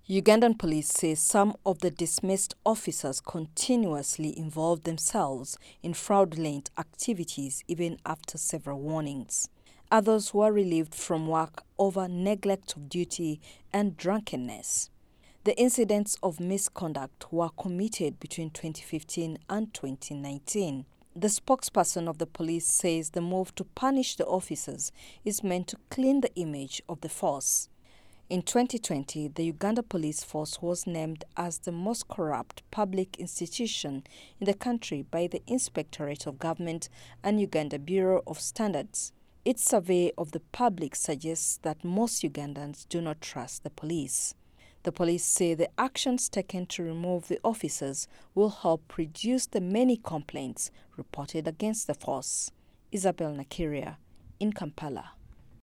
Ugandan police say some of the dismissed officers continuously involve themselves in fraudulent activities even after several warnings. Others were relieved from work over neglect of duty and drunkenness. The incidents of misconduct were committed between 2015 and 2019. The spokesperson of the police says the move to punish the officers is meant to clean the image of the force. In 2020, the Uganda Police Force was named as the most corrupt public institution in the country by the Inspectorate of Government and Uganda Bureau of Standards. Its survey of the public suggests that most Ugandans do not trust the police. The police say the actions taken to remove the officers will help reduce the many complaints reported against the force. Isabel Nakiria in Kampala.